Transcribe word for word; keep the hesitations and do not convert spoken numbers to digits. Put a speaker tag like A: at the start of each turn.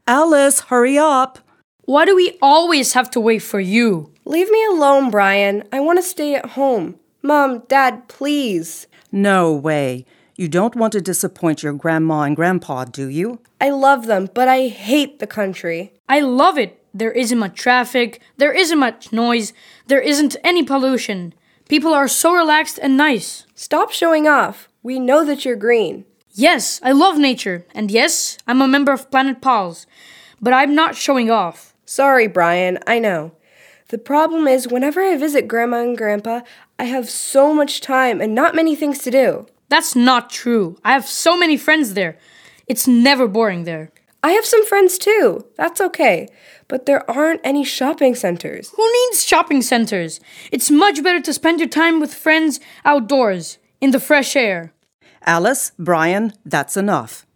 A: Alice, hurry up.
B: Why do we always have to wait for you?
C: Leave me alone, Brian. I want to stay at home. Mom, Dad, please.
A: No way. You don't want to disappoint your grandma and grandpa, do you?
C: I love them, but I hate the country.
B: I love it. There isn't much traffic, there isn't much noise, there isn't any pollution. People are so relaxed and nice.
C: Stop showing off. We know that you're green.
B: Yes, I love nature, and yes, I'm a member of Planet Pals, but I'm not showing off.
C: Sorry, Brian, I know. The problem is, whenever I visit Grandma and Grandpa, I have so much time and not many things to do.
B: That's not true. I have so many friends there. It's never boring there.
C: I have some friends too. That's okay. But there aren't any shopping centers.
B: Who needs shopping centers? It's much better to spend your time with friends outdoors, in the fresh air.
A: Alice, Brian, that's enough.